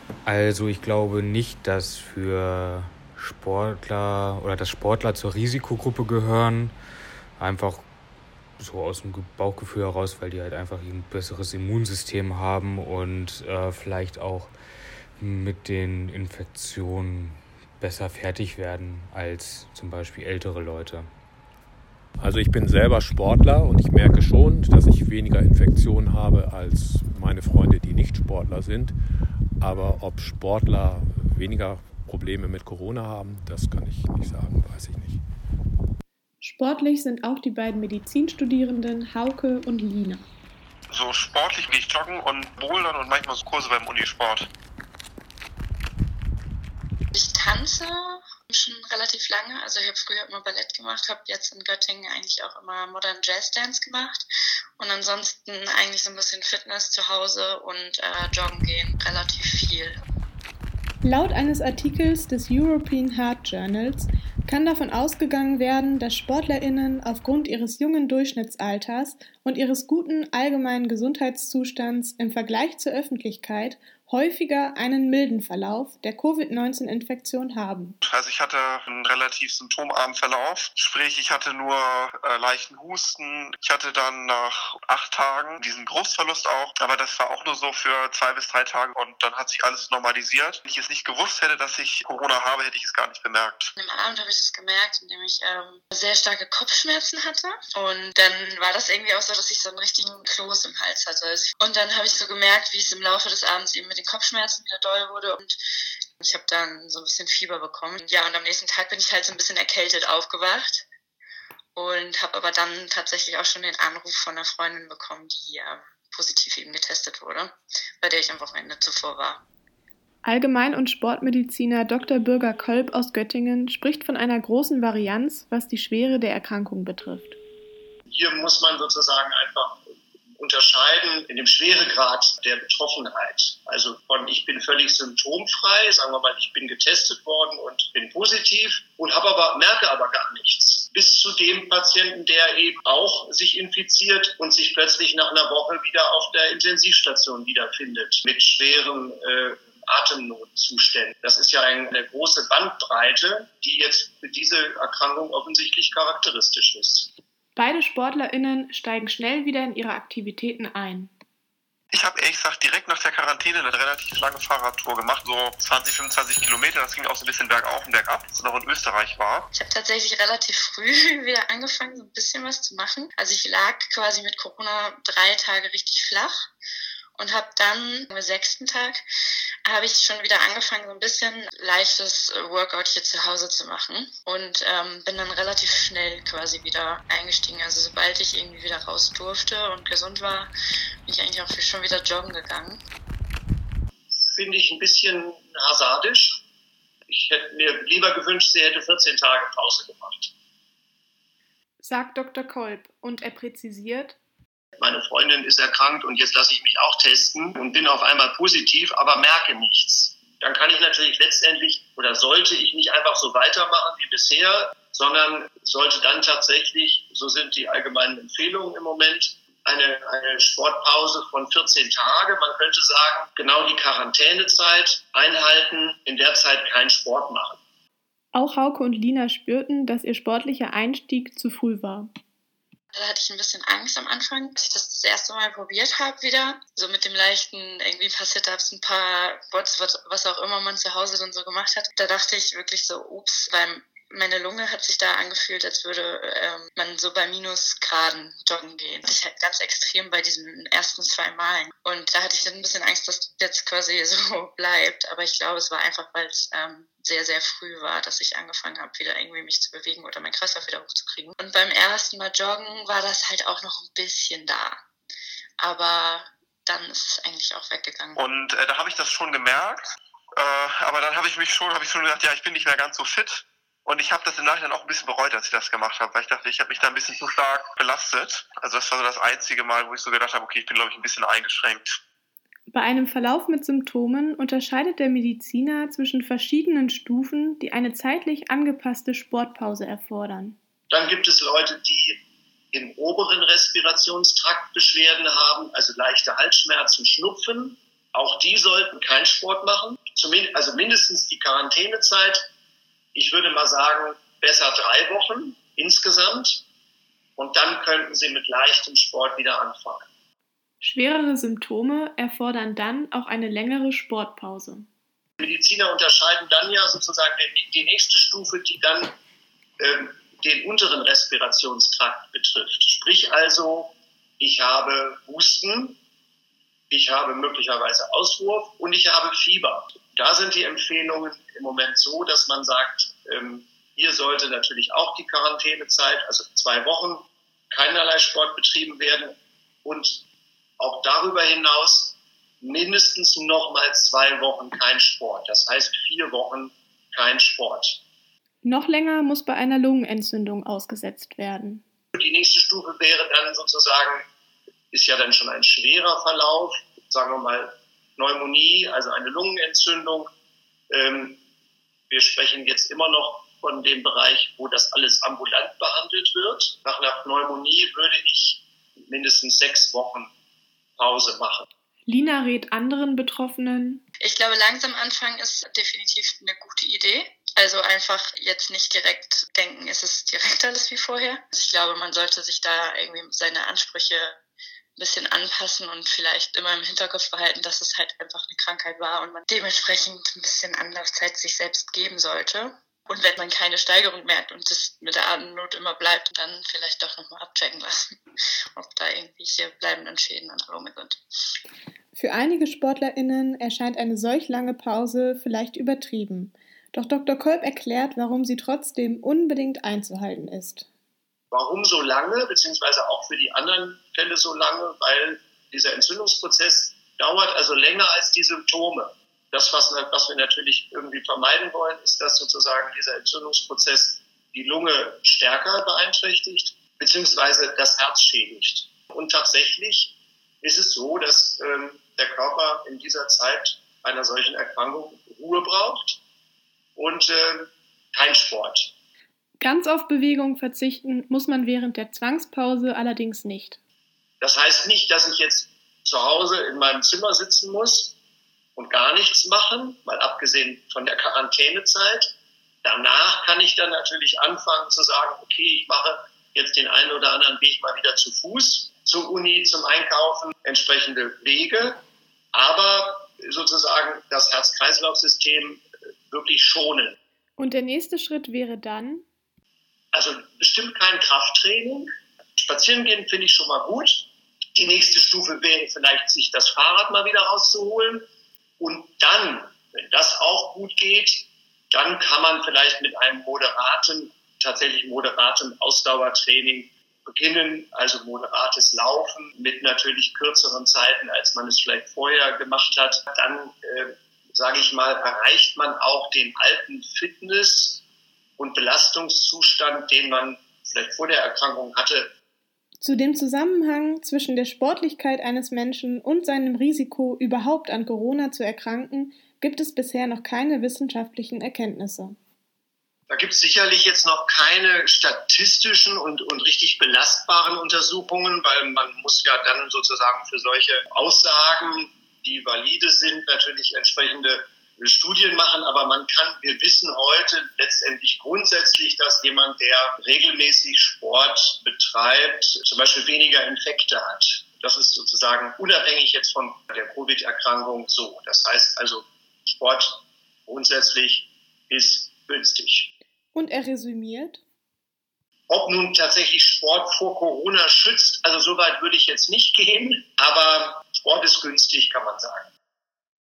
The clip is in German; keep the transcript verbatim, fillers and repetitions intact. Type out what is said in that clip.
Also ich glaube nicht, dass für Sportler oder dass Sportler zur Risikogruppe gehören. Einfach so aus dem Bauchgefühl heraus, weil die halt einfach ein besseres Immunsystem haben und äh, vielleicht auch mit den Infektionen besser fertig werden als zum Beispiel ältere Leute. Also ich bin selber Sportler und ich merke schon, dass ich weniger Infektionen habe als meine Freunde, die nicht Sportler sind. Aber ob Sportler weniger Probleme mit Corona haben, das kann ich nicht sagen, weiß ich nicht. Sportlich sind auch die beiden Medizinstudierenden Hauke und Lina. So sportlich gehe ich joggen und bouldern und manchmal so Kurse beim Unisport. Ich tanze schon relativ lange, also ich habe früher immer Ballett gemacht, habe jetzt in Göttingen eigentlich auch immer Modern Jazz Dance gemacht und ansonsten eigentlich so ein bisschen Fitness zu Hause und äh, joggen gehen, relativ viel. Laut eines Artikels des European Heart Journals kann davon ausgegangen werden, dass SportlerInnen aufgrund ihres jungen Durchschnittsalters und ihres guten allgemeinen Gesundheitszustands im Vergleich zur Öffentlichkeit häufiger einen milden Verlauf der Covid neunzehn Infektion haben. Also ich hatte einen relativ symptomarmen Verlauf, sprich ich hatte nur äh, leichten Husten. Ich hatte dann nach acht Tagen diesen Geruchsverlust auch, aber das war auch nur so für zwei bis drei Tage und dann hat sich alles normalisiert. Wenn ich es nicht gewusst hätte, dass ich Corona habe, hätte ich es gar nicht bemerkt. Am Abend habe ich es gemerkt, indem ich ähm, sehr starke Kopfschmerzen hatte und dann war das irgendwie auch so, dass ich so einen richtigen Kloß im Hals hatte. Und dann habe ich so gemerkt, wie es im Laufe des Abends eben mit den Kopfschmerzen wieder doll wurde und ich habe dann so ein bisschen Fieber bekommen. Ja, und am nächsten Tag bin ich halt so ein bisschen erkältet aufgewacht und habe aber dann tatsächlich auch schon den Anruf von einer Freundin bekommen, die ähm, positiv eben getestet wurde, bei der ich am Wochenende zuvor war. Allgemein- und Sportmediziner Doktor Birger Kolb aus Göttingen spricht von einer großen Varianz, was die Schwere der Erkrankung betrifft. Hier muss man sozusagen einfach unterscheiden in dem Schweregrad der Betroffenheit. Also von ich bin völlig symptomfrei, sagen wir mal, ich bin getestet worden und bin positiv und habe aber, merke aber gar nichts. Bis zu dem Patienten, der eben auch sich infiziert und sich plötzlich nach einer Woche wieder auf der Intensivstation wiederfindet mit schweren äh, Atemnotzuständen. Das ist ja eine große Bandbreite, die jetzt für diese Erkrankung offensichtlich charakteristisch ist. Beide SportlerInnen steigen schnell wieder in ihre Aktivitäten ein. Ich habe ehrlich gesagt direkt nach der Quarantäne eine relativ lange Fahrradtour gemacht, so zwanzig, fünfundzwanzig Kilometer. Das ging auch so ein bisschen bergauf und bergab, als ich noch in Österreich war. Ich habe tatsächlich relativ früh wieder angefangen, so ein bisschen was zu machen. Also ich lag quasi mit Corona drei Tage richtig flach. Und habe dann am sechsten Tag habe ich schon wieder angefangen, so ein bisschen leichtes Workout hier zu Hause zu machen und ähm, bin dann relativ schnell quasi wieder eingestiegen. Also sobald ich irgendwie wieder raus durfte und gesund war, bin ich eigentlich auch schon wieder joggen gegangen. Finde ich ein bisschen hasardisch. Ich hätte mir lieber gewünscht, sie hätte vierzehn Tage Pause gemacht. Sagt Doktor Kolb und er präzisiert: Meine Freundin ist erkrankt und jetzt lasse ich mich auch testen und bin auf einmal positiv, aber merke nichts. Dann kann ich natürlich letztendlich oder sollte ich nicht einfach so weitermachen wie bisher, sondern sollte dann tatsächlich, so sind die allgemeinen Empfehlungen im Moment, eine, eine Sportpause von vierzehn Tage. Man könnte sagen, genau die Quarantänezeit einhalten, in der Zeit keinen Sport machen. Auch Hauke und Lina spürten, dass ihr sportlicher Einstieg zu früh war. Da hatte ich ein bisschen Angst am Anfang, als ich das das erste Mal probiert habe wieder. So mit dem leichten, irgendwie ein paar Sit-Ups, ein paar Bots, was auch immer man zu Hause dann so gemacht hat. Da dachte ich wirklich so, ups, weil meine Lunge hat sich da angefühlt, als würde ähm, man so bei Minusgraden joggen gehen. Das ist halt ganz extrem bei diesen ersten zwei Malen. Und da hatte ich dann ein bisschen Angst, dass das jetzt quasi so bleibt. Aber ich glaube, es war einfach, weil es ähm, sehr, sehr früh war, dass ich angefangen habe, wieder irgendwie mich zu bewegen oder meinen Kreislauf wieder hochzukriegen. Und beim ersten Mal joggen war das halt auch noch ein bisschen da. Aber dann ist es eigentlich auch weggegangen. Und äh, da habe ich das schon gemerkt. Äh, aber dann habe ich mich schon, habe ich schon gedacht, ja, ich bin nicht mehr ganz so fit. Und ich habe das im Nachhinein auch ein bisschen bereut, als ich das gemacht habe, weil ich dachte, ich habe mich da ein bisschen zu stark belastet. Also das war so das einzige Mal, wo ich so gedacht habe, okay, ich bin, glaube ich, ein bisschen eingeschränkt. Bei einem Verlauf mit Symptomen unterscheidet der Mediziner zwischen verschiedenen Stufen, die eine zeitlich angepasste Sportpause erfordern. Dann gibt es Leute, die im oberen Respirationstrakt Beschwerden haben, also leichte Halsschmerzen, Schnupfen. Auch die sollten keinen Sport machen, zumindest, also mindestens die Quarantänezeit. Ich würde mal sagen, besser drei Wochen insgesamt. Und dann könnten sie mit leichtem Sport wieder anfangen. Schwerere Symptome erfordern dann auch eine längere Sportpause. Mediziner unterscheiden dann ja sozusagen die nächste Stufe, die dann ähm, den unteren Respirationstrakt betrifft. Sprich also, ich habe Husten, ich habe möglicherweise Auswurf und ich habe Fieber. Da sind die Empfehlungen im Moment so, dass man sagt, ähm, hier sollte natürlich auch die Quarantänezeit, also zwei Wochen, keinerlei Sport betrieben werden und auch darüber hinaus mindestens nochmal zwei Wochen kein Sport. Das heißt vier Wochen kein Sport. Noch länger muss bei einer Lungenentzündung ausgesetzt werden. Die nächste Stufe wäre dann sozusagen, ist ja dann schon ein schwerer Verlauf, sagen wir mal Pneumonie, also eine Lungenentzündung. Ähm, wir sprechen jetzt immer noch von dem Bereich, wo das alles ambulant behandelt wird. Nach einer Pneumonie würde ich mindestens sechs Wochen Pause machen. Lina rät anderen Betroffenen: Ich glaube, langsam anfangen ist definitiv eine gute Idee. Also einfach jetzt nicht direkt denken, es ist direkt alles wie vorher. Also ich glaube, man sollte sich da irgendwie seine Ansprüche ein bisschen anpassen und vielleicht immer im Hinterkopf behalten, dass es halt einfach eine Krankheit war und man dementsprechend ein bisschen Anlaufzeit sich selbst geben sollte. Und wenn man keine Steigerung merkt und das mit der Atemnot immer bleibt, dann vielleicht doch nochmal abchecken lassen, ob da irgendwelche bleibenden Schäden an der Lunge sind. Für einige SportlerInnen erscheint eine solch lange Pause vielleicht übertrieben. Doch Doktor Kolb erklärt, warum sie trotzdem unbedingt einzuhalten ist. Warum so lange, beziehungsweise auch für die anderen Fälle so lange? Weil dieser Entzündungsprozess dauert also länger als die Symptome. Das, was, was wir natürlich irgendwie vermeiden wollen, ist, dass sozusagen dieser Entzündungsprozess die Lunge stärker beeinträchtigt, beziehungsweise das Herz schädigt. Und tatsächlich ist es so, dass ähm, der Körper in dieser Zeit einer solchen Erkrankung Ruhe braucht und äh, kein Sport. Ganz auf Bewegung verzichten muss man während der Zwangspause allerdings nicht. Das heißt nicht, dass ich jetzt zu Hause in meinem Zimmer sitzen muss und gar nichts machen, mal abgesehen von der Quarantänezeit. Danach kann ich dann natürlich anfangen zu sagen, okay, ich mache jetzt den einen oder anderen Weg mal wieder zu Fuß, zur Uni, zum Einkaufen, entsprechende Wege, aber sozusagen das Herz-Kreislauf-System wirklich schonen. Und der nächste Schritt wäre dann? Also bestimmt kein Krafttraining. Spazieren gehen finde ich schon mal gut. Die nächste Stufe wäre vielleicht, sich das Fahrrad mal wieder rauszuholen. Und dann, wenn das auch gut geht, dann kann man vielleicht mit einem moderaten, tatsächlich moderaten Ausdauertraining beginnen, also moderates Laufen mit natürlich kürzeren Zeiten, als man es vielleicht vorher gemacht hat. Dann, äh, sage ich mal, erreicht man auch den alten Fitness- und Belastungszustand, den man vielleicht vor der Erkrankung hatte. Zu dem Zusammenhang zwischen der Sportlichkeit eines Menschen und seinem Risiko, überhaupt an Corona zu erkranken, gibt es bisher noch keine wissenschaftlichen Erkenntnisse. Da gibt es sicherlich jetzt noch keine statistischen und, und richtig belastbaren Untersuchungen, weil man muss ja dann sozusagen für solche Aussagen, die valide sind, natürlich entsprechende Studien machen. Aber man kann, wir wissen heute letztendlich grundsätzlich, dass jemand, der regelmäßig Sport betreibt, zum Beispiel weniger Infekte hat. Das ist sozusagen unabhängig jetzt von der Covid-Erkrankung so. Das heißt also, Sport grundsätzlich ist günstig. Und er resümiert: Ob nun tatsächlich Sport vor Corona schützt, also so weit würde ich jetzt nicht gehen, aber Sport ist günstig, kann man sagen.